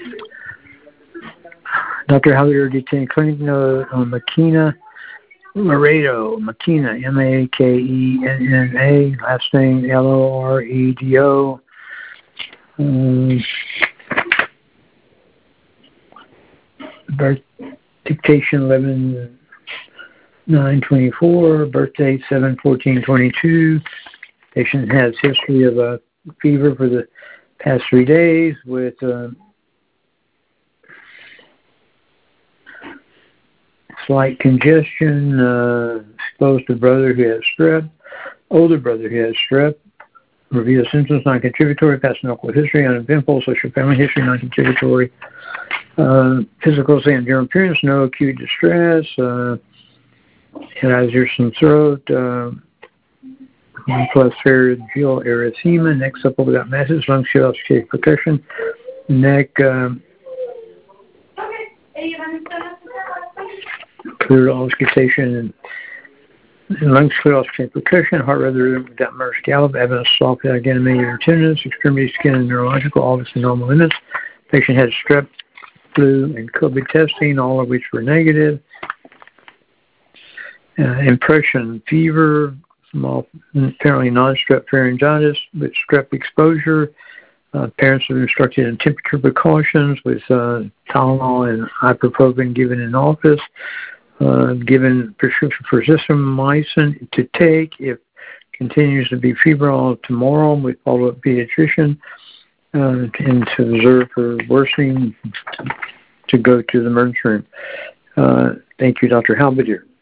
Dr. Javier detained clinic note on Makena Laredo, Makena, Makenna, last name Loredo. Birth dictation 11/9/24, birth date 7/14/22. Patient has history of a fever for the past 3 days with slight congestion, exposed to brother who has strep, older brother who has strep. Review symptoms, non-contributory, past medical history, uneventful, social family history, non-contributory. Physical and general appearance, no acute distress. Has some throat, plus pharyngeal erythema, neck supple without masses, lungs, shell-shaped percussion, neck, clear auscultation, lungs clear auscultation percussion, heart rhythm without murmur scallop, evidence of soft animated tenderness, extremity skin and neurological, all this in normal limits. Patient had strep, flu, and COVID testing, all of which were negative. Impression, fever, small, apparently non-strep pharyngitis with strep exposure. Parents are instructed in temperature precautions with Tylenol and ibuprofen given in office. Given prescription for azithromycin to take if continues to be febrile tomorrow with follow-up pediatrician and to observe for worsening to go to the emergency room. Thank you, Dr. Halbadier.